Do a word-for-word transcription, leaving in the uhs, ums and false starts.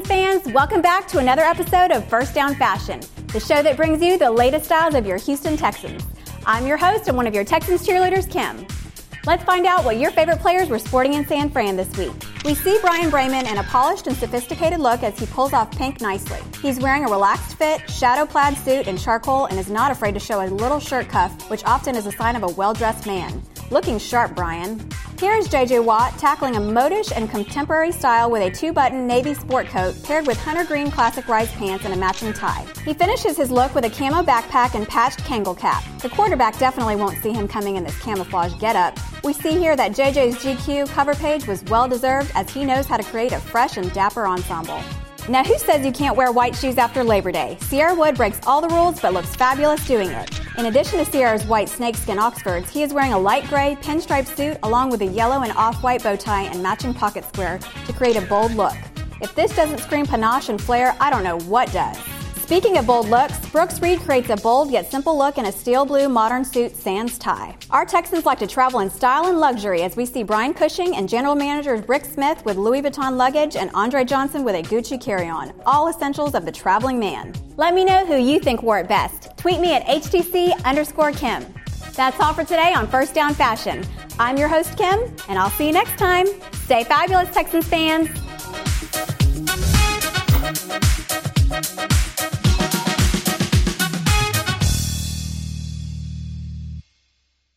Texans fans, welcome back to another episode of First Down Fashion, the show that brings you the latest styles of your Houston Texans. I'm your host and one of your Texans cheerleaders, Kim. Let's find out what your favorite players were sporting in San Fran this week. We see Bryan Braman in a polished and sophisticated look as he pulls off pink nicely. He's wearing a relaxed fit, shadow plaid suit in charcoal and is not afraid to show a little shirt cuff, which often is a sign of a well-dressed man. Looking sharp, Bryan. Here is J J Watt tackling a modish and contemporary style with a two-button navy sport coat paired with hunter green classic rice pants and a matching tie. He finishes his look with a camo backpack and patched Kangol cap. The quarterback definitely won't see him coming in this camouflage getup. We see here that J J's G Q cover page was well-deserved as he knows how to create a fresh and dapper ensemble. Now, who says you can't wear white shoes after Labor Day? Sierra Wood breaks all the rules but looks fabulous doing it. In addition to Sierra's white snakeskin Oxfords, he is wearing a light gray pinstripe suit along with a yellow and off-white bow tie and matching pocket square to create a bold look. If this doesn't scream panache and flair, I don't know what does. Speaking of bold looks, Brooks Reed creates a bold yet simple look in a steel blue modern suit sans tie. Our Texans like to travel in style and luxury as we see Brian Cushing and General Manager Rick Smith with Louis Vuitton luggage and Andre Johnson with a Gucci carry-on. All essentials of the traveling man. Let me know who you think wore it best. Tweet me at H T C underscore Kim. That's all for today on First Down Fashion. I'm your host, Kim, and I'll see you next time. Stay fabulous, Texans fans.